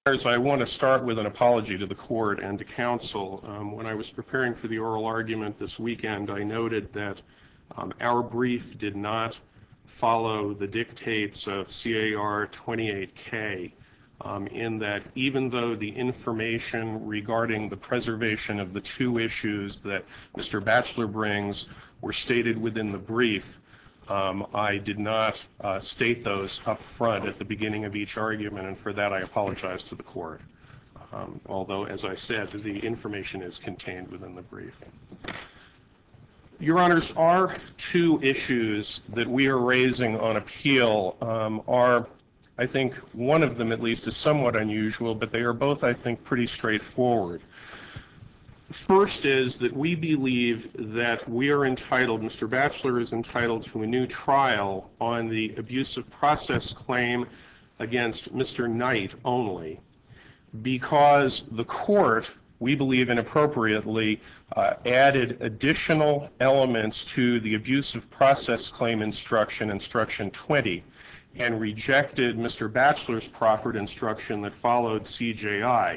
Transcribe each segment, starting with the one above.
I want to start with an apology to the court and to counsel. When I was preparing for the oral argument this weekend, I noted that our brief did not follow the dictates of CAR 28K in that even though the information regarding the preservation of the two issues that Mr. Batchelor brings were stated within the brief, I did not state those up front at the beginning of each argument, and for that I apologize to the court. Although, as I said, the information is contained within the brief. Your Honors, our two issues that we are raising on appeal are, I think, one of them at least is somewhat unusual, but they are both, I think, pretty straightforward. First is that we believe that we are entitled, Mr. Batchelor is entitled to a new trial on the abusive process claim against Mr. Knight only, because the court, we believe inappropriately, added additional elements to the abusive process claim instruction, instruction 20, and rejected Mr. Batchelor's proffered instruction that followed CJI.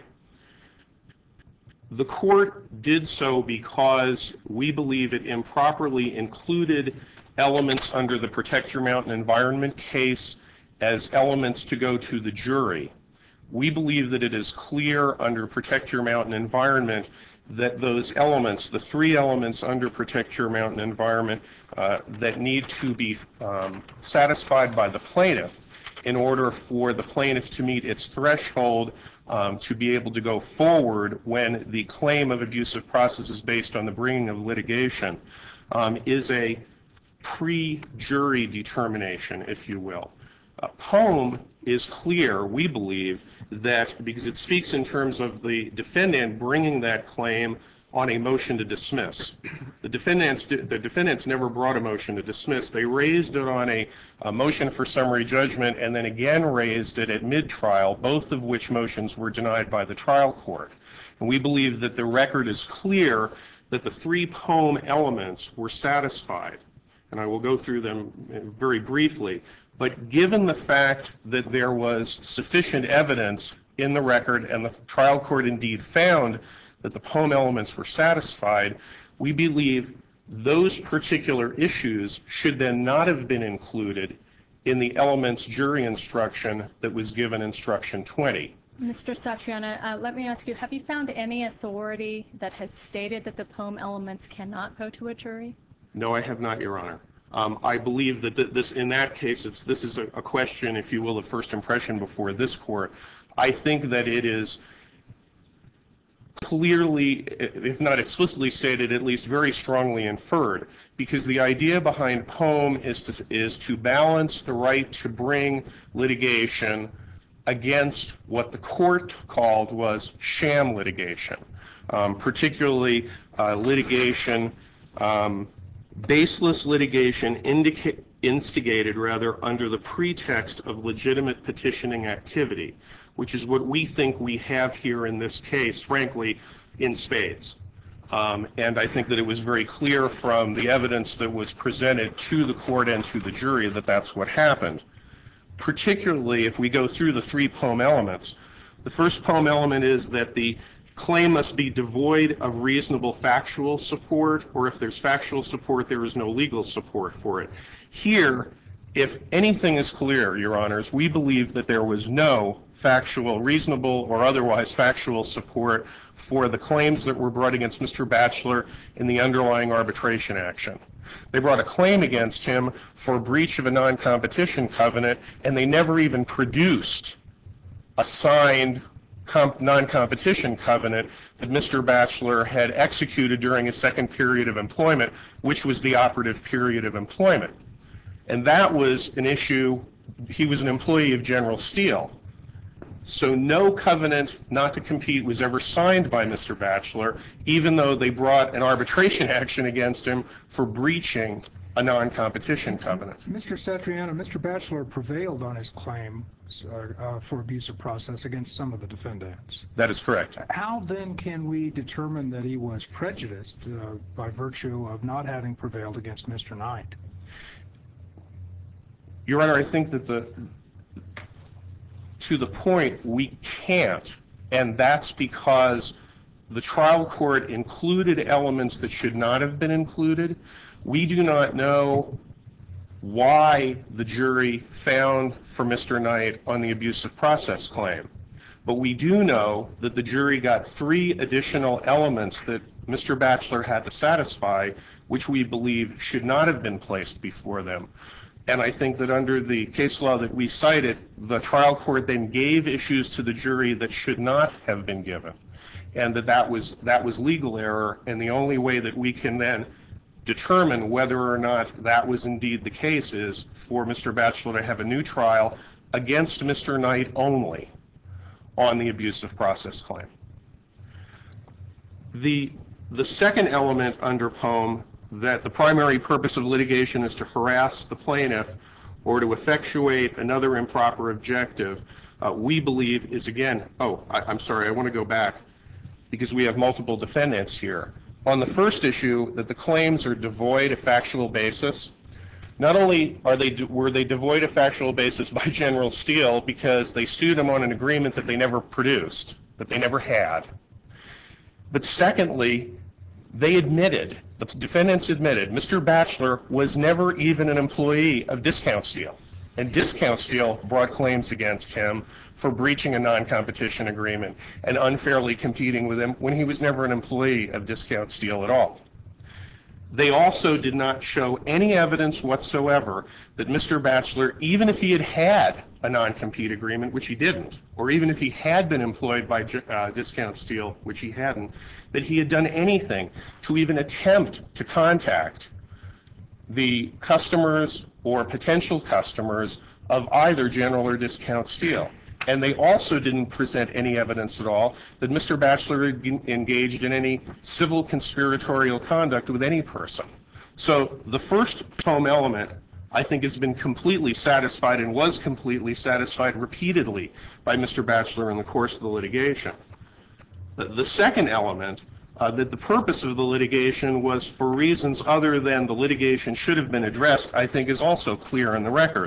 The court did so because we believe it improperly included elements under the Protect Your Mountain Environment case as elements to go to the jury. We believe that it is clear under Protect Your Mountain Environment that those elements, the three elements under Protect Your Mountain Environment that need to be satisfied by the plaintiff in order for the plaintiff to meet its threshold to be able to go forward when the claim of abusive process is based on the bringing of litigation is a pre-jury determination, if you will. Poem is clear, we believe, that because it speaks in terms of the defendant bringing that claim on a motion to dismiss. The defendants never brought a motion to dismiss. They raised it on a motion for summary judgment and then again raised it at mid-trial, both of which motions were denied by the trial court. And we believe that the record is clear that the three Poem elements were satisfied. And I will go through them very briefly. But given the fact that there was sufficient evidence in the record and the trial court indeed found that the Poem elements were satisfied, we believe those particular issues should then not have been included in the elements jury instruction that was given instruction 20. Mr. Satriani, let me ask you, have you found any authority that has stated that the Poem elements cannot go to a jury? No, I have not, Your Honor. I believe that in that case, this is a question, if you will, of first impression before this court. I think that it is clearly, if not explicitly stated, at least very strongly inferred, because the idea behind Poem is to balance the right to bring litigation against what the court called was sham litigation, particularly litigation, baseless litigation instigated under the pretext of legitimate petitioning activity, which is what we think we have here in this case, frankly, in spades. And I think that it was very clear from the evidence that was presented to the court and to the jury that that's what happened. Particularly if we go through the three Poem elements, the first Poem element is that the claim must be devoid of reasonable factual support, or if there's factual support, there is no legal support for it. Here, if anything is clear, Your Honors, we believe that there was no factual, reasonable, or otherwise factual support for the claims that were brought against Mr. Batchelor in the underlying arbitration action. They brought a claim against him for breach of a non-competition covenant, and they never even produced a signed non-competition covenant that Mr. Batchelor had executed during his second period of employment, which was the operative period of employment. And that was an issue. He was an employee of General Steel. So no covenant not to compete was ever signed by Mr. Batchelor, even though they brought an arbitration action against him for breaching a non-competition covenant. Mr. Satriani, Mr. Batchelor prevailed on his claim for abusive process against some of the defendants. That is correct. How then can we determine that he was prejudiced by virtue of not having prevailed against Mr. Knight? Your Honor, I think that to the point we can't, and that's because the trial court included elements that should not have been included. We do not know why the jury found for Mr. Knight on the abusive process claim. But we do know that the jury got 3 additional elements that Mr. Batchelor had to satisfy, which we believe should not have been placed before them. And I think that under the case law that we cited, the trial court then gave issues to the jury that should not have been given, and that was legal error, and the only way that we can then determine whether or not that was indeed the case is for Mr. Batchelor to have a new trial against Mr. Knight only on the abusive process claim. The second element under Pohm, that the primary purpose of litigation is to harass the plaintiff or to effectuate another improper objective, we believe is again, I'm sorry, I want to go back because we have multiple defendants here. On the first issue, that the claims are devoid of factual basis, not only were they devoid of factual basis by General Steel because they sued him on an agreement that they never produced, that they never had, but secondly, the defendants admitted, Mr. Batchelor was never even an employee of Discount Steel, and Discount Steel brought claims against him for breaching a non-competition agreement and unfairly competing with him when he was never an employee of Discount Steel at all. They also did not show any evidence whatsoever that Mr. Batchelor, even if he had had a non-compete agreement, which he didn't, or even if he had been employed by Discount Steel, which he hadn't, that he had done anything to even attempt to contact the customers or potential customers of either General or Discount Steel. And they also didn't present any evidence at all that Mr. Batchelor engaged in any civil conspiratorial conduct with any person. So the first Pohm element, I think, has been completely satisfied and was completely satisfied repeatedly by Mr. Batchelor in the course of the litigation. The second element, that the purpose of the litigation was for reasons other than the litigation should have been addressed, I think is also clear in the record.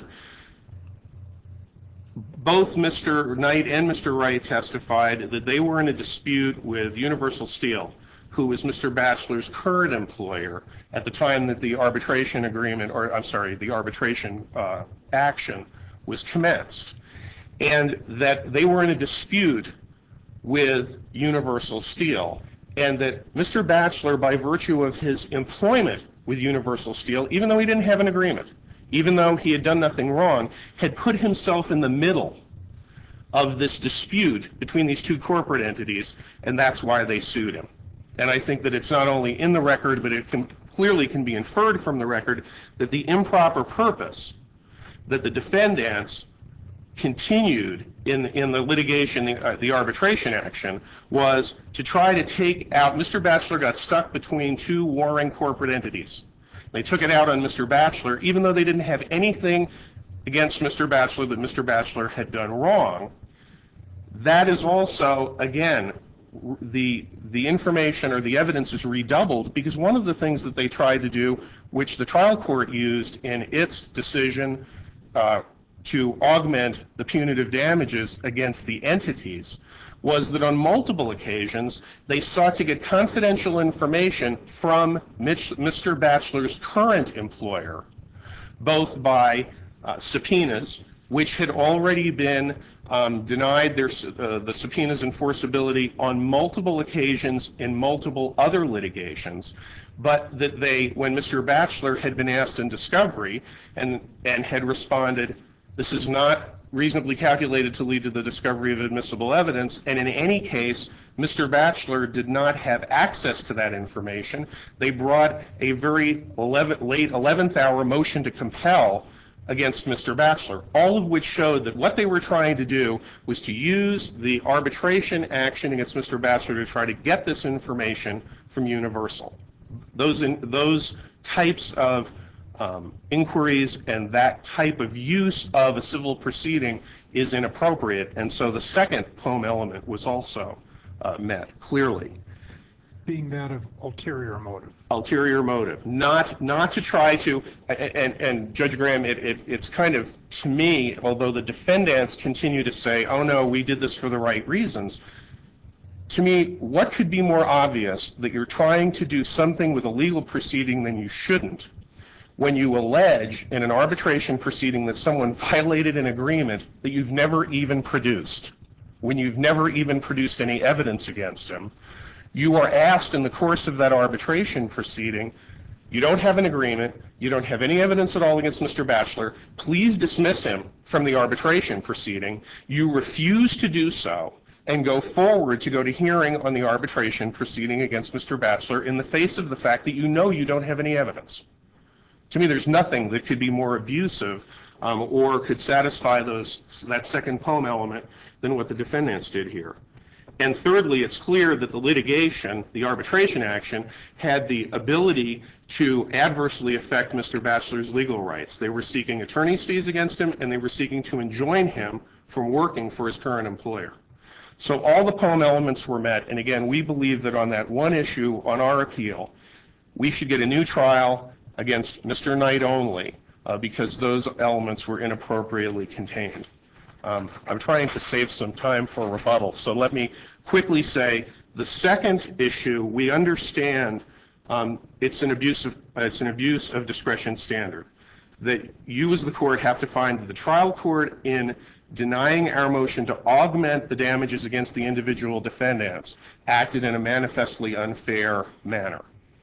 Both Mr. Knight and Mr. Wright testified that they were in a dispute with Universal Steel, who was Mr. Batchelor's current employer at the time that the arbitration agreement, or I'm sorry, the arbitration action was commenced, and that they were in a dispute with Universal Steel, and that Mr. Batchelor, by virtue of his employment with Universal Steel, even though he didn't have an agreement, even though he had done nothing wrong, had put himself in the middle of this dispute between these two corporate entities, and that's why they sued him. And I think that it's not only in the record, but it clearly can be inferred from the record that the improper purpose that the defendants continued in the litigation, the arbitration action, was to try to take out, Mr. Batchelor got stuck between two warring corporate entities. They took it out on Mr. Batchelor, even though they didn't have anything against Mr. Batchelor that Mr. Batchelor had done wrong. That is also, again, the information or the evidence is redoubled because one of the things that they tried to do, which the trial court used in its decision to augment the punitive damages against the entities, was that on multiple occasions they sought to get confidential information from Mr. Batchelor's current employer, both by subpoenas, which had already been denied the subpoena's enforceability on multiple occasions in multiple other litigations, but that they, when Mr. Batchelor had been asked in discovery and had responded, this is not reasonably calculated to lead to the discovery of admissible evidence, and in any case, Mr. Batchelor did not have access to that information. They brought a very late 11th hour motion to compel against Mr. Batchelor, all of which showed that what they were trying to do was to use the arbitration action against Mr. Batchelor to try to get this information from Universal. Those types of inquiries and that type of use of a civil proceeding is inappropriate, and so the second Pohm element was also met clearly. being that of ulterior motive. Ulterior motive, not to try to, and Judge Graham, it's kind of, to me, although the defendants continue to say, oh no, we did this for the right reasons, to me, what could be more obvious that you're trying to do something with a legal proceeding than you shouldn't when you allege in an arbitration proceeding that someone violated an agreement that you've never even produced, when you've never even produced any evidence against him. You are asked in the course of that arbitration proceeding, you don't have an agreement, you don't have any evidence at all against Mr. Batchelor, please dismiss him from the arbitration proceeding. You refuse to do so and go forward to go to hearing on the arbitration proceeding against Mr. Batchelor in the face of the fact that you know you don't have any evidence. To me, there's nothing that could be more abusive or could satisfy that second poem element than what the defendants did here. And thirdly, it's clear that the litigation, the arbitration action, had the ability to adversely affect Mr. Batchelor's legal rights. They were seeking attorney's fees against him, and they were seeking to enjoin him from working for his current employer. So all the poem elements were met, and again, we believe that on that one issue, on our appeal, we should get a new trial against Mr. Knight only, because those elements were inappropriately contained. I'm trying to save some time for rebuttal, so let me quickly say the second issue, we understand it's an abuse of discretion standard, that you as the court have to find that the trial court, in denying our motion to augment the damages against the individual defendants, acted in a manifestly unfair manner.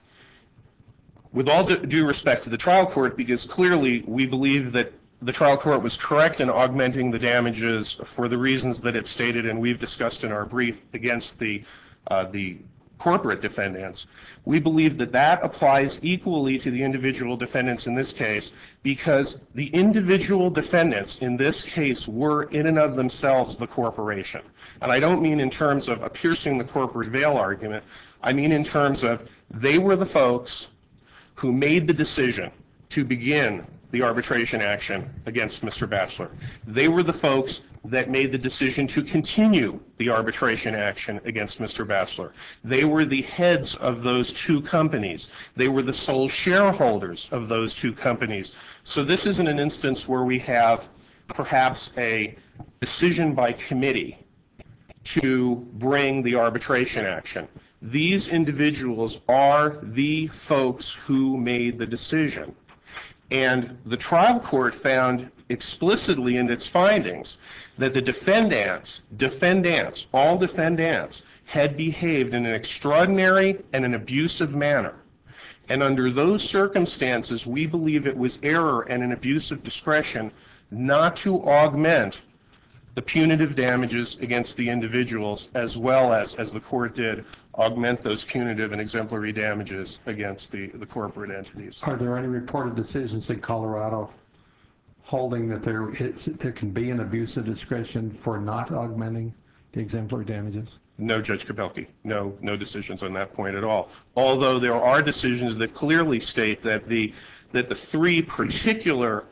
With all due respect to the trial court, because clearly we believe that the trial court was correct in augmenting the damages for the reasons that it stated and we've discussed in our brief against the corporate defendants. We believe that that applies equally to the individual defendants in this case, because the individual defendants in this case were in and of themselves the corporation. And I don't mean in terms of a piercing the corporate veil argument. I mean in terms of they were the folks who made the decision to begin the arbitration action against Mr. Batchelor. They were the folks that made the decision to continue the arbitration action against Mr. Batchelor. They were the heads of those two companies. They were the sole shareholders of those two companies. So this isn't an instance where we have perhaps a decision by committee to bring the arbitration action. These individuals are the folks who made the decision. And the trial court found explicitly in its findings that the defendants, all defendants, had behaved in an extraordinary and an abusive manner. And under those circumstances, we believe it was error and an abuse of discretion not to augment the punitive damages against the individuals, as well as the court did, augment those punitive and exemplary damages against the corporate entities. Are there any reported decisions in Colorado holding that there can be an abuse of discretion for not augmenting the exemplary damages? No, Judge Kabelke, no decisions on that point at all. Although there are decisions that clearly state that the three particular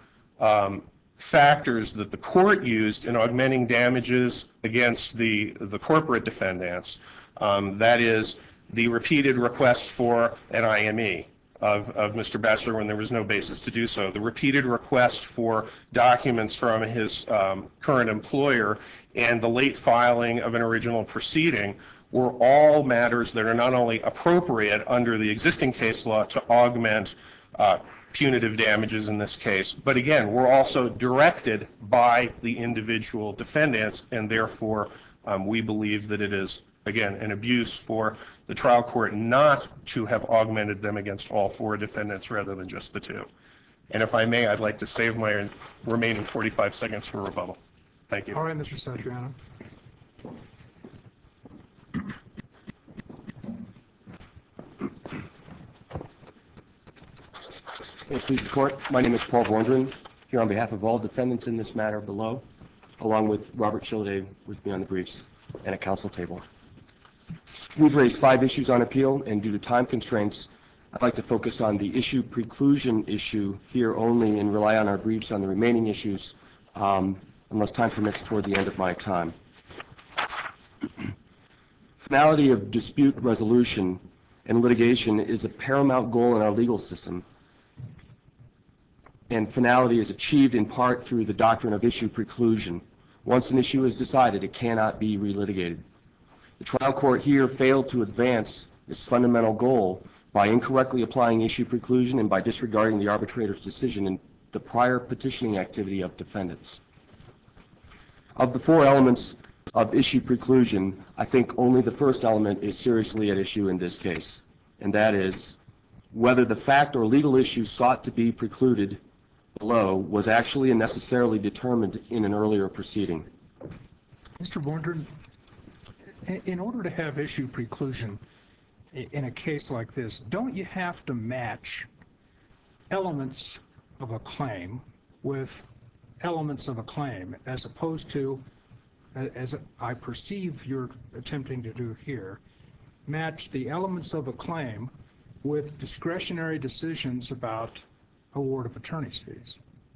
factors that the court used in augmenting damages against the corporate defendants, that is the repeated request for an IME of Mr. Batchelor when there was no basis to do so, the repeated request for documents from his current employer, and the late filing of an original proceeding were all matters that are not only appropriate under the existing case law to augment punitive damages in this case, but again, were also directed by the individual defendants, and therefore we believe that it is, again, an abuse for the trial court not to have augmented them against all four defendants rather than just the two. And if I may, I'd like to save my remaining 45 seconds for rebuttal. Thank you. All right, Mr. Satriano. Please the court. My name is Paul Vondran, here on behalf of all defendants in this matter below, along with Robert Schilde with me on the briefs and at council table. We've raised 5 issues on appeal, and due to time constraints, I'd like to focus on the issue preclusion issue here only and rely on our briefs on the remaining issues unless time permits toward the end of my time. Finality of dispute resolution and litigation is a paramount goal in our legal system, and finality is achieved in part through the doctrine of issue preclusion. Once an issue is decided, it cannot be relitigated. The trial court here failed to advance this fundamental goal by incorrectly applying issue preclusion and by disregarding the arbitrator's decision in the prior petitioning activity of defendants. Of the four elements of issue preclusion, I think only the first element is seriously at issue in this case, and that is whether the fact or legal issue sought to be precluded below was actually and necessarily determined in an earlier proceeding. Mr. Vorndran, in order to have issue preclusion in a case like this, don't you have to match elements of a claim with elements of a claim, as opposed to, as I perceive you're attempting to do here, match the elements of a claim with discretionary decisions about award of attorney's fees?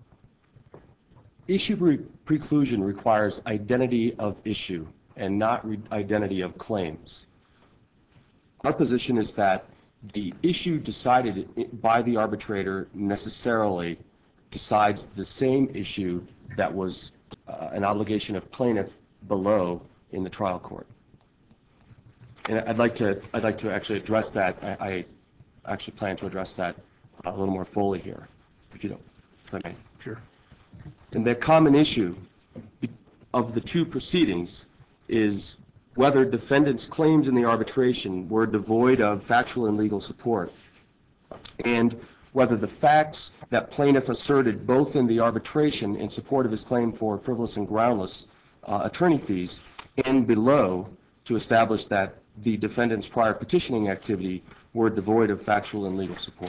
Issue preclusion requires identity of issue and not identity of claims. Our position is that the issue decided by the arbitrator necessarily decides the same issue that was an obligation of plaintiff below in the trial court. And I'd like to actually address that. I actually plan to address that a little more fully here, if you don't, if I may. Sure. And the common issue of the two proceedings is whether defendants' claims in the arbitration were devoid of factual and legal support, and whether the facts that plaintiff asserted both in the arbitration in support of his claim for frivolous and groundless attorney fees and below to establish that the defendant's prior petitioning activity were devoid of factual and legal support.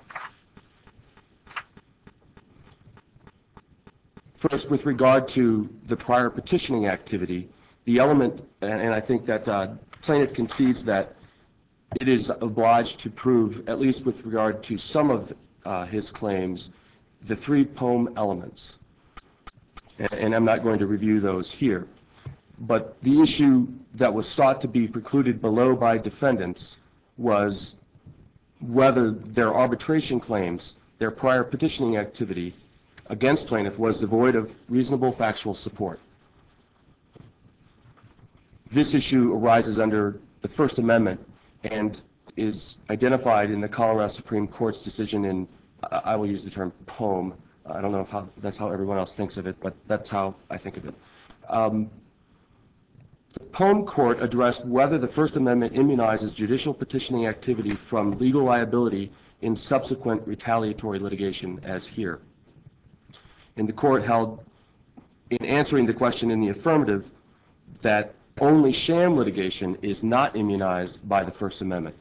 First, with regard to the prior petitioning activity, the element, and I think that plaintiff concedes that it is obliged to prove, at least with regard to some of his claims, the three Pohm elements. And I'm not going to review those here. But the issue that was sought to be precluded below by defendants was whether their arbitration claims, their prior petitioning activity against plaintiff, was devoid of reasonable factual support. This issue arises under the First Amendment and is identified in the Colorado Supreme Court's decision in, I will use the term Pohm. I don't know if that's how everyone else thinks of it, but that's how I think of it. The Pohm court addressed whether the First Amendment immunizes judicial petitioning activity from legal liability in subsequent retaliatory litigation, as here. And the court held, in answering the question in the affirmative, that only sham litigation is not immunized by the First Amendment.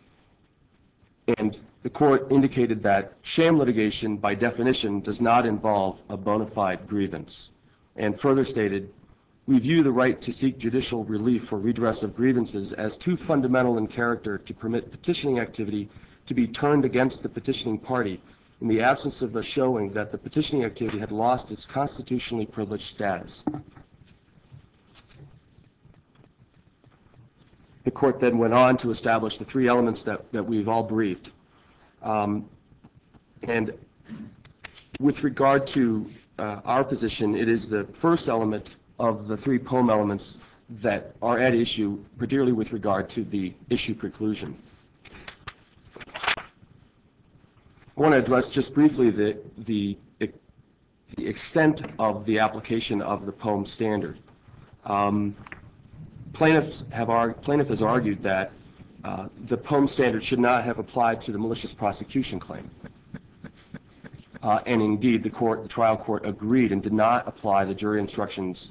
And the court indicated that sham litigation, by definition, does not involve a bona fide grievance, and further stated, we view the right to seek judicial relief for redress of grievances as too fundamental in character to permit petitioning activity to be turned against the petitioning party in the absence of a showing that the petitioning activity had lost its constitutionally privileged status. The court then went on to establish the three elements that we've all briefed. And with regard to our position, it is the first element of the three Pohm elements that are at issue, particularly with regard to the issue preclusion. I want to address just briefly the extent of the application of the Pohm standard. Plaintiff has argued that the Pohm standard should not have applied to the malicious prosecution claim. And indeed, the trial court agreed and did not apply the jury instructions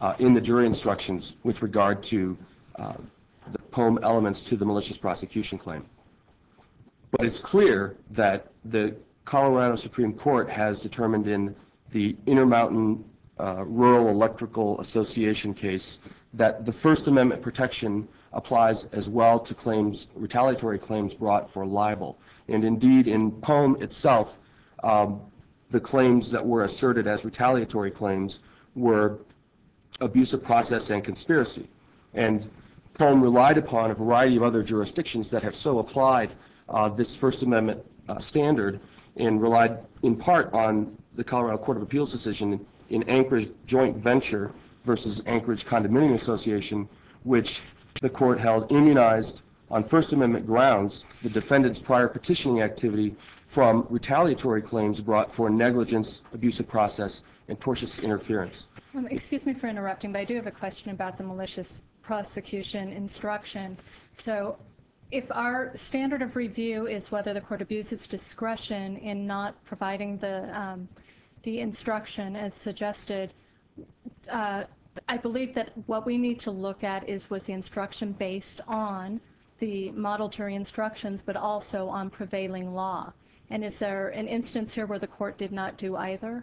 with regard to the Pohm elements to the malicious prosecution claim. But it's clear that the Colorado Supreme Court has determined in the Intermountain Rural Electrical Association case that the First Amendment protection applies as well to claims, retaliatory claims brought for libel. And indeed, in Pohm itself, the claims that were asserted as retaliatory claims were abuse of process and conspiracy. And Poem relied upon a variety of other jurisdictions that have so applied this First Amendment standard, and relied in part on the Colorado Court of Appeals decision in Anchorage Joint Venture versus Anchorage Condominium Association, which the court held immunized on First Amendment grounds the defendant's prior petitioning activity from retaliatory claims brought for negligence, abusive process, and tortious interference. Excuse me for interrupting, but I do have a question about the malicious prosecution instruction. So if our standard of review is whether the court abused its discretion in not providing the instruction as suggested, I believe that what we need to look at was the instruction based on the model jury instructions, but also on prevailing law. And is there an instance here where the court did not do either?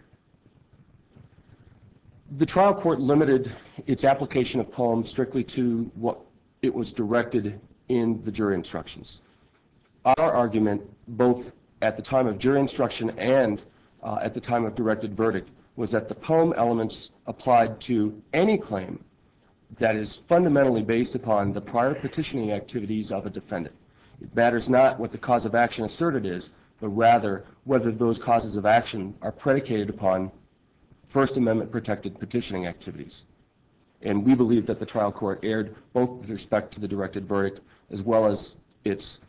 The trial court limited its application of Poem strictly to what it was directed in the jury instructions. Our argument, both at the time of jury instruction and at the time of directed verdict, was that the Poem elements applied to any claim that is fundamentally based upon the prior petitioning activities of a defendant. It matters not what the cause of action asserted is, but rather whether those causes of action are predicated upon First Amendment protected petitioning activities. And we believe that the trial court erred both with respect to the directed verdict as well as its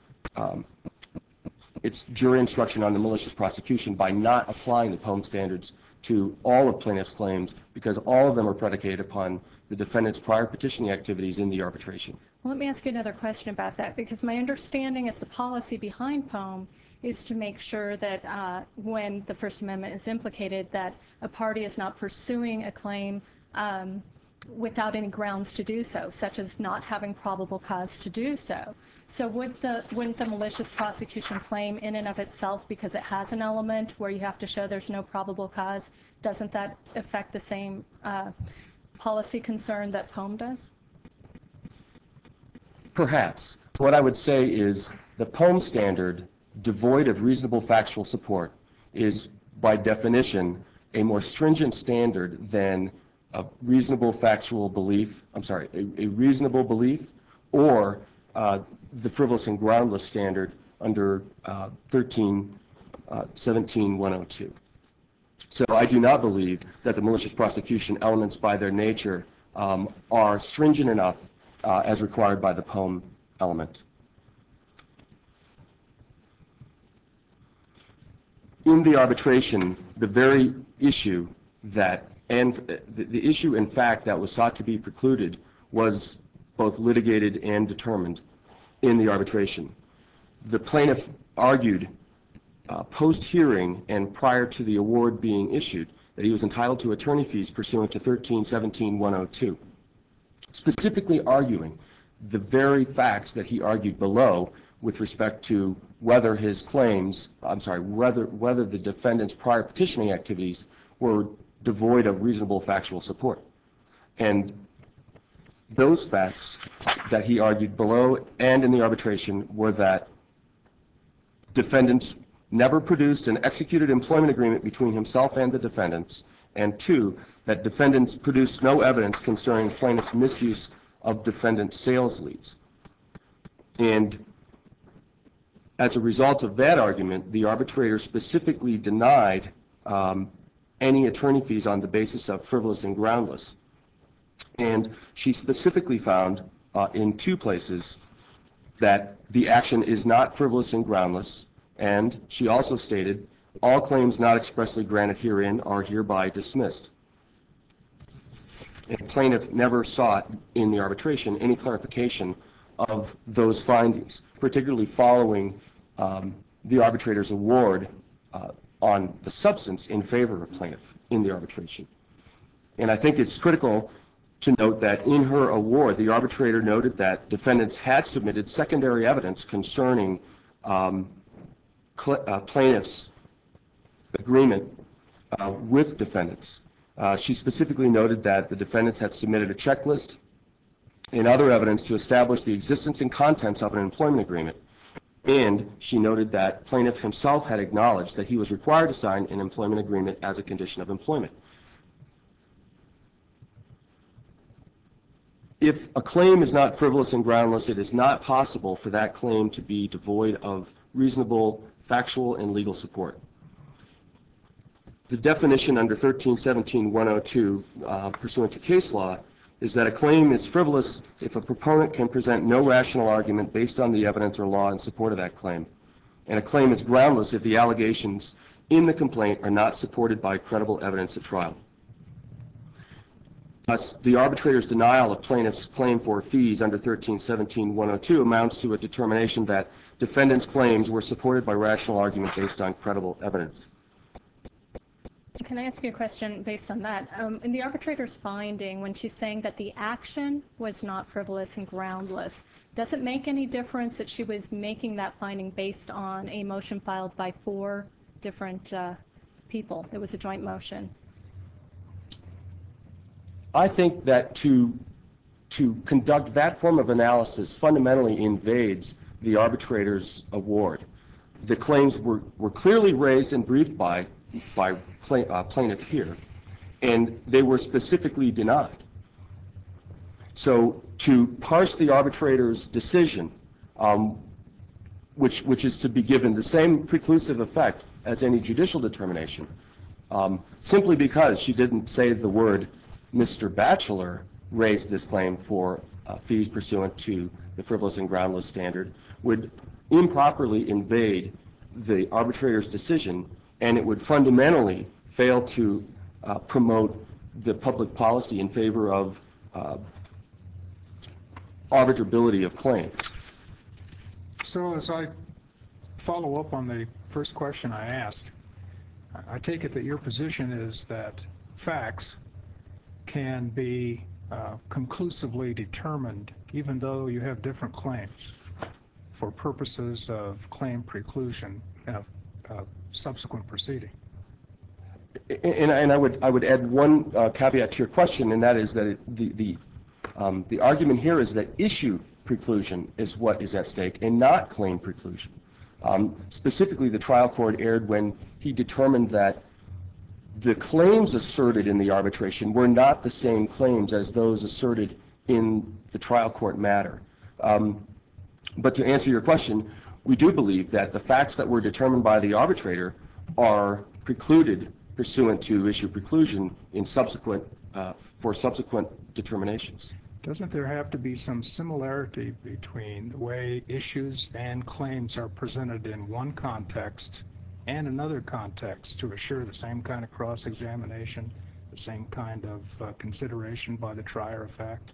jury instruction on the malicious prosecution by not applying the Poem standards to all of plaintiff's claims, because all of them are predicated upon the defendant's prior petitioning activities in the arbitration. Well, let me ask you another question about that, because my understanding is the policy behind Poem is to make sure that when the First Amendment is implicated, that a party is not pursuing a claim without any grounds to do so, such as not having probable cause to do so. So wouldn't the malicious prosecution claim in and of itself, because it has an element where you have to show there's no probable cause, doesn't that affect the same policy concern that Poem does? Perhaps. What I would say is the Poem standard, devoid of reasonable factual support, is by definition a more stringent standard than a reasonable factual belief, a reasonable belief, or the frivolous and groundless standard under 13-17-102. So I do not believe that the malicious prosecution elements by their nature are stringent enough as required by the Poem element. In the arbitration, the very issue that, and the issue in fact that was sought to be precluded was both litigated and determined in the arbitration. The plaintiff argued post-hearing and prior to the award being issued that he was entitled to attorney fees pursuant to 13-17-102, specifically arguing the very facts that he argued below with respect to whether his claims, whether the defendant's prior petitioning activities were devoid of reasonable factual support. And those facts that he argued below and in the arbitration were that defendants never produced an executed employment agreement between himself and the defendants, and two, that defendants produced no evidence concerning plaintiff's misuse of defendant sales leads. And as a result of that argument, the arbitrator specifically denied any attorney fees on the basis of frivolous and groundless. And she specifically found in two places that the action is not frivolous and groundless, and she also stated, all claims not expressly granted herein are hereby dismissed. And the plaintiff never sought in the arbitration any clarification of those findings, particularly following the arbitrator's award on the substance in favor of plaintiff in the arbitration. And I think it's critical to note that in her award, the arbitrator noted that defendants had submitted secondary evidence concerning plaintiff's agreement with defendants. She specifically noted that the defendants had submitted a checklist and other evidence to establish the existence and contents of an employment agreement. And she noted that plaintiff himself had acknowledged that he was required to sign an employment agreement as a condition of employment. If a claim is not frivolous and groundless, it is not possible for that claim to be devoid of reasonable factual and legal support. The definition under 1317-102 pursuant to case law is that a claim is frivolous if a proponent can present no rational argument based on the evidence or law in support of that claim. And a claim is groundless if the allegations in the complaint are not supported by credible evidence at trial. Thus, the arbitrator's denial of plaintiff's claim for fees under 1317-102 amounts to a determination that defendant's claims were supported by rational argument based on credible evidence. Can I ask you a question based on that? In the arbitrator's finding, when she's saying that the action was not frivolous and groundless, does it make any difference that she was making that finding based on a motion filed by 4 different people? It was a joint motion. I think that to conduct that form of analysis fundamentally invades the arbitrator's award. The claims were clearly raised and briefed by plaintiff here, and they were specifically denied. So to parse the arbitrator's decision, which is to be given the same preclusive effect as any judicial determination, simply because she didn't say the word Mr. Batchelor raised this claim for fees pursuant to the frivolous and groundless standard, would improperly invade the arbitrator's decision, and it would fundamentally fail to promote the public policy in favor of arbitrability of claims. So as I follow up on the first question I asked, I take it that your position is that facts can be conclusively determined even though you have different claims for purposes of claim preclusion in a subsequent proceeding. And I would add one caveat to your question, and that is that the argument here is that issue preclusion is what is at stake and not claim preclusion. Specifically, the trial court erred when he determined that the claims asserted in the arbitration were not the same claims as those asserted in the trial court matter. But to answer your question, we do believe that the facts that were determined by the arbitrator are precluded pursuant to issue preclusion in for subsequent determinations. Doesn't there have to be some similarity between the way issues and claims are presented in one context and another context to assure the same kind of cross-examination, the same kind of consideration by the trier of fact?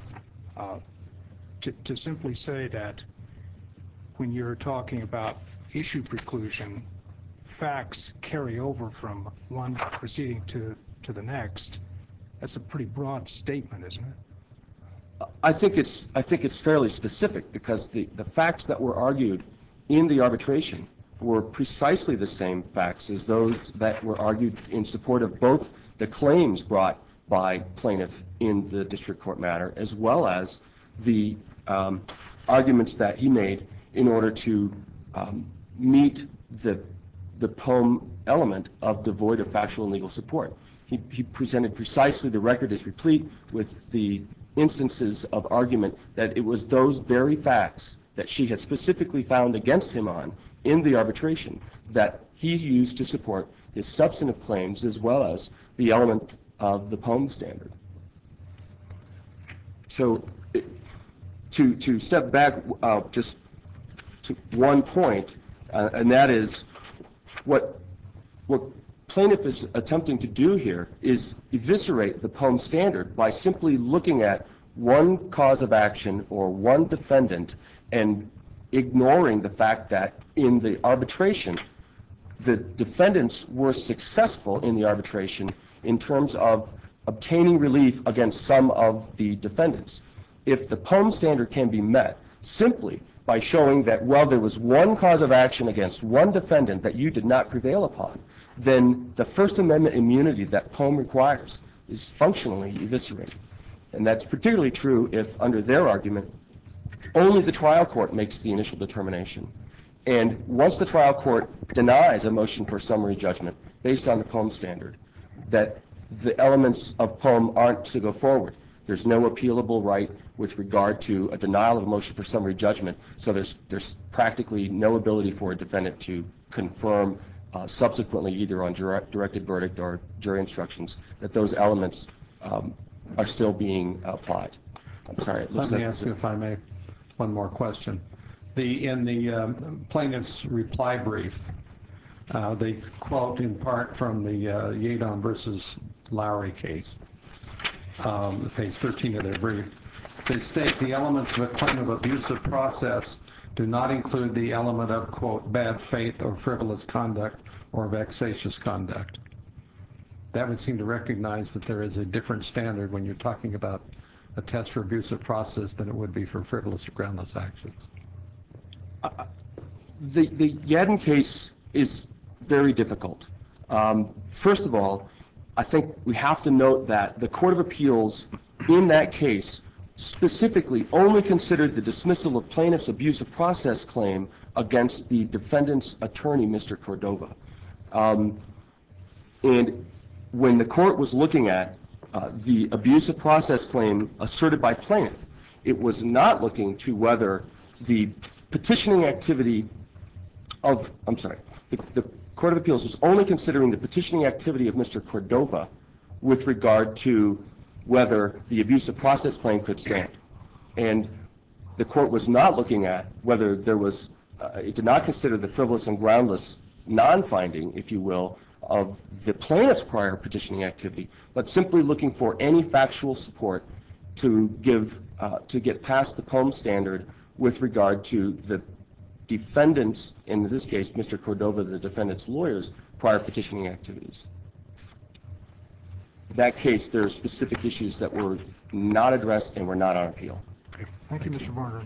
To simply say that when you're talking about issue preclusion, facts carry over from one proceeding to the next, that's a pretty broad statement, isn't it? I think it's fairly specific, because the facts that were argued in the arbitration were precisely the same facts as those that were argued in support of both the claims brought by plaintiff in the district court matter, as well as the arguments that he made in order to meet the poem element of devoid of factual and legal support. He presented precisely, the record is replete with the instances of argument that it was those very facts that she had specifically found against him on in the arbitration that he used to support his substantive claims, as well as the element of the poem standard. So to step back just to one point, and that is what plaintiff is attempting to do here is eviscerate the poem standard by simply looking at one cause of action or one defendant and ignoring the fact that in the arbitration, the defendants were successful in the arbitration in terms of obtaining relief against some of the defendants. If the poem standard can be met simply by showing that, well, there was one cause of action against one defendant that you did not prevail upon, then the First Amendment immunity that poem requires is functionally eviscerated. And that's particularly true if, under their argument, only the trial court makes the initial determination. And once the trial court denies a motion for summary judgment based on the poem standard, that the elements of poem aren't to go forward, There's no appealable right with regard to a denial of a motion for summary judgment. So there's practically no ability for a defendant to confirm subsequently, either on directed verdict or jury instructions, that those elements are still being applied. I'm sorry. Let me ask you, if I may, one more question. In the plaintiff's reply brief, they quote in part from the Yadon versus Lowry case, page 13 of their brief. They state the elements of a claim of abusive process do not include the element of, quote, bad faith or frivolous conduct or vexatious conduct. That would seem to recognize that there is a different standard when you're talking about a test for abusive process than it would be for frivolous or groundless actions. The Yadon case is very difficult. First of all, I think we have to note that the Court of Appeals in that case specifically only considered the dismissal of plaintiff's abusive process claim against the defendant's attorney, Mr. Cordova. And when the court was looking at the abusive process claim asserted by plaintiff, it was not looking to whether the petitioning activity of, the Court of Appeals was only considering the petitioning activity of Mr. Cordova with regard to whether the abusive process claim could stand. And the court was not looking at whether there was, it did not consider the frivolous and groundless non-finding, if you will, of the plaintiff's prior petitioning activity, but simply looking for any factual support to get past the Poem standard with regard to the defendant's, in this case, Mr. Cordova, the defendant's lawyer's prior petitioning activities. In that case, there are specific issues that were not addressed and were not on appeal. Okay. Thank you, Mr. Varner.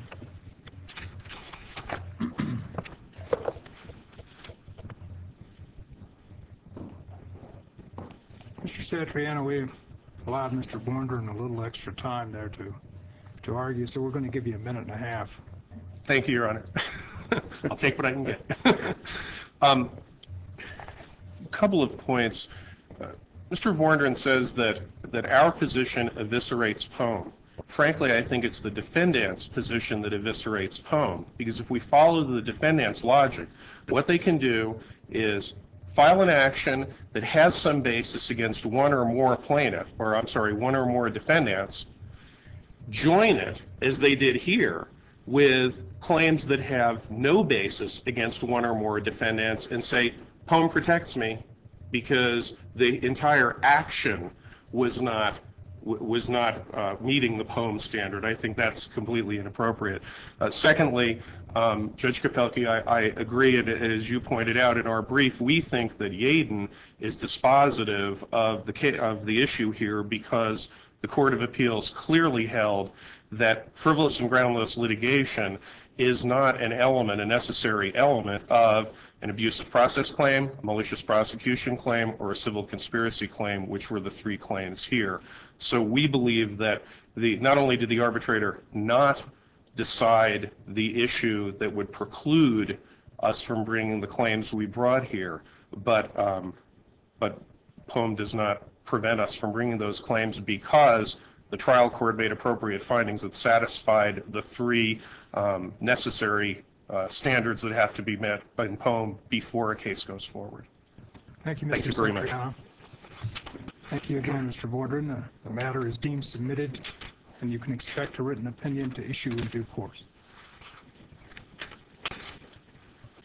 Mr. Satriano, we allowed Mr. Borndren a little extra time there to argue, so we're going to give you a minute and a half. Thank you, Your Honor. I'll take what I can get. A couple of points. Mr. Vorndran says that our position eviscerates Poem. Frankly, I think it's the defendant's position that eviscerates Poem, because if we follow the defendant's logic, what they can do is file an action that has some basis against one or more plaintiff, or I'm sorry, one or more defendants, join it, as they did here, with claims that have no basis against one or more defendants, and say, Poem protects me because the entire action was not meeting the Poem standard. I think that's completely inappropriate. Secondly, Judge Kopelke, I agree, and as you pointed out in our brief, we think that Yadon is dispositive of the issue here because the Court of Appeals clearly held that frivolous and groundless litigation is not an element, a necessary element of an abusive process claim, a malicious prosecution claim, or a civil conspiracy claim, which were the three claims here. So we believe that not only did the arbitrator not decide the issue that would preclude us from bringing the claims we brought here, but Poem does not prevent us from bringing those claims because the trial court made appropriate findings that satisfied the three necessary standards that have to be met in Poem before a case goes forward. Thank you, Mr. Thank you very much. Thank you again, Mr. Vorndran. The matter is deemed submitted, and you can expect a written opinion to issue in due course.